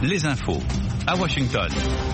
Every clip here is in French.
les infos à Washington.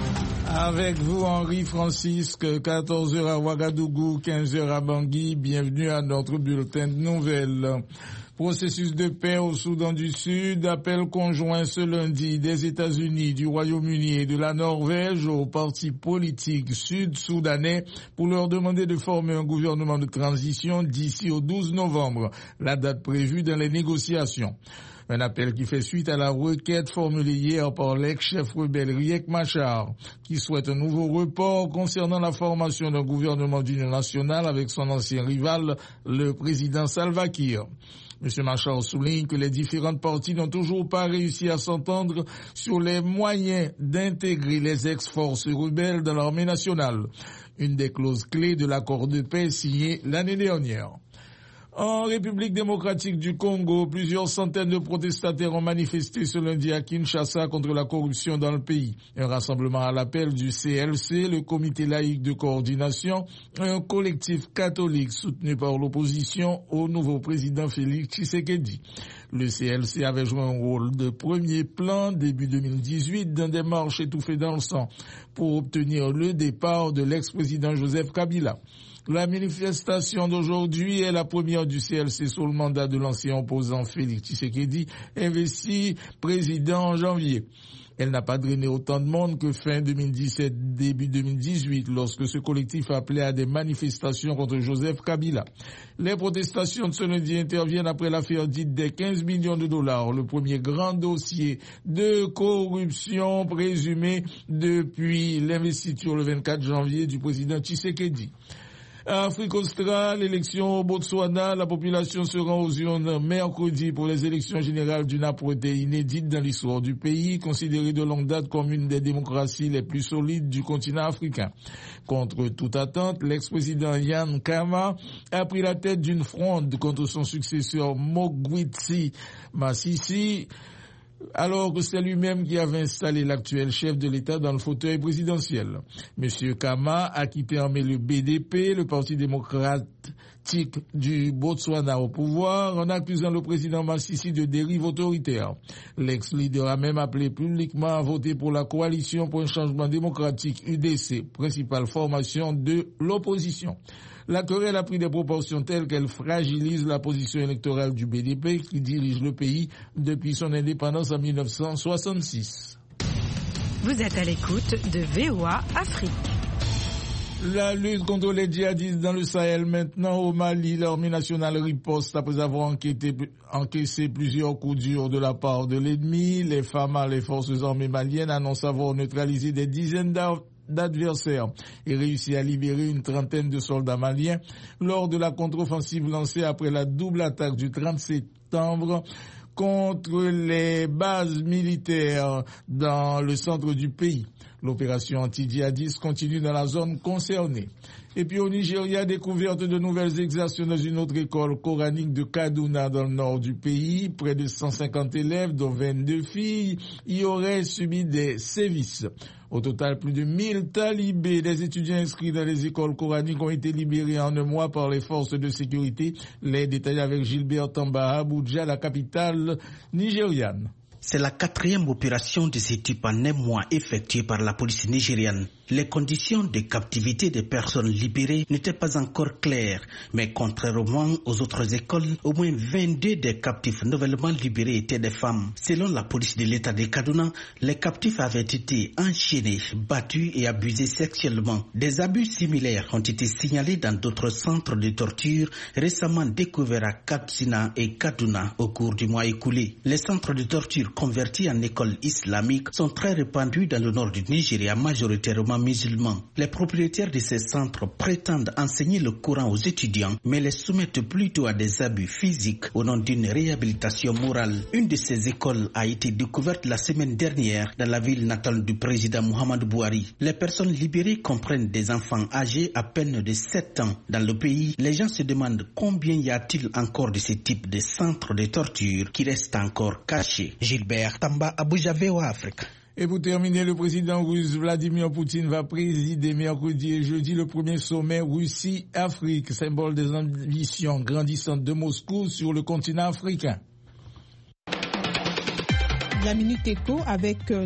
Avec vous, Henri Francisque, 14h à Ouagadougou, 15h à Bangui. Bienvenue à notre bulletin de nouvelles. Processus de paix au Soudan du Sud, appel conjoint ce lundi des États-Unis, du Royaume-Uni et de la Norvège aux partis politiques sud-soudanais pour leur demander de former un gouvernement de transition d'ici au 12 novembre, la date prévue dans les négociations. Un appel qui fait suite à la requête formulée hier par l'ex-chef rebelle Riek Machar, qui souhaite un nouveau report concernant la formation d'un gouvernement d'union nationale avec son ancien rival, le président Salva Kiir. M. Machar souligne que les différentes parties n'ont toujours pas réussi à s'entendre sur les moyens d'intégrer les ex-forces rebelles dans l'armée nationale, une des clauses clés de l'accord de paix signé l'année dernière. En République démocratique du Congo, plusieurs centaines de protestataires ont manifesté ce lundi à Kinshasa contre la corruption dans le pays. Un rassemblement à l'appel du CLC, le comité laïque de coordination, un collectif catholique soutenu par l'opposition au nouveau président Félix Tshisekedi. Le CLC avait joué un rôle de premier plan début 2018 dans des marches étouffées dans le sang pour obtenir le départ de l'ex-président Joseph Kabila. La manifestation d'aujourd'hui est la première du CLC sous le mandat de l'ancien opposant Félix Tshisekedi, investi président en janvier. Elle n'a pas drainé autant de monde que fin 2017, début 2018, lorsque ce collectif appelait à des manifestations contre Joseph Kabila. Les protestations de ce lundi interviennent après l'affaire dite des 15 millions de dollars, le premier grand dossier de corruption présumé depuis l'investiture le 24 janvier du président Tshisekedi. Afrique australe, élection au Botswana, la population se rend aux urnes mercredi pour les élections générales d'une âpreté inédite dans l'histoire du pays, considérée de longue date comme une des démocraties les plus solides du continent africain. Contre toute attente, l'ex-président Ian Khama a pris la tête d'une fronde contre son successeur Mogwitsi Masisi, alors que c'est lui-même qui avait installé l'actuel chef de l'État dans le fauteuil présidentiel. Monsieur Khama a quitté en mai le BDP, le Parti démocratique du Botswana au pouvoir, en accusant le président Masisi de dérive autoritaire. L'ex-leader a même appelé publiquement à voter pour la coalition pour un changement démocratique UDC, principale formation de l'opposition. La querelle a pris des proportions telles qu'elle fragilise la position électorale du BDP qui dirige le pays depuis son indépendance en 1966. Vous êtes à l'écoute de VOA Afrique. La lutte contre les djihadistes dans le Sahel maintenant au Mali, l'armée nationale riposte après avoir encaissé plusieurs coups durs de la part de l'ennemi. Les FAMA, les forces armées maliennes, annoncent avoir neutralisé des dizaines d'adversaires et réussi à libérer une trentaine de soldats maliens lors de la contre-offensive lancée après la double attaque du 30 septembre contre les bases militaires dans le centre du pays. L'opération anti-djihadiste continue dans la zone concernée. Et puis au Nigeria, découverte de nouvelles exactions dans une autre école coranique de Kaduna dans le nord du pays. Près de 150 élèves, dont 22 filles, y auraient subi des sévices. Au total, plus de 1000 talibés, des étudiants inscrits dans les écoles coraniques, ont été libérés en un mois par les forces de sécurité. Les détails avec Gilbert Tamba à Abuja, la capitale nigériane. C'est la 4e opération de ce type en un mois effectuée par la police nigériane. Les conditions de captivité des personnes libérées n'étaient pas encore claires, mais contrairement aux autres écoles, au moins 22 des captifs nouvellement libérés étaient des femmes. Selon la police de l'État de Kaduna, les captifs avaient été enchaînés, battus et abusés sexuellement. Des abus similaires ont été signalés dans d'autres centres de torture récemment découverts à Katsina et Kaduna au cours du mois écoulé. Les centres de torture convertis en écoles islamiques sont très répandus dans le nord du Nigeria, majoritairement musulmans. Les propriétaires de ces centres prétendent enseigner le Coran aux étudiants, mais les soumettent plutôt à des abus physiques au nom d'une réhabilitation morale. Une de ces écoles a été découverte la semaine dernière dans la ville natale du président Muhammadu Buhari. Les personnes libérées comprennent des enfants âgés à peine de 7 ans. Dans le pays, les gens se demandent combien y a-t-il encore de ce type de centres de torture qui restent encore cachés. Gilbert Tamba, Abuja, VOA Afrique. Et pour terminer, le président russe Vladimir Poutine va présider mercredi et jeudi le premier sommet Russie-Afrique, symbole des ambitions grandissantes de Moscou sur le continent africain. La Minute Éco avec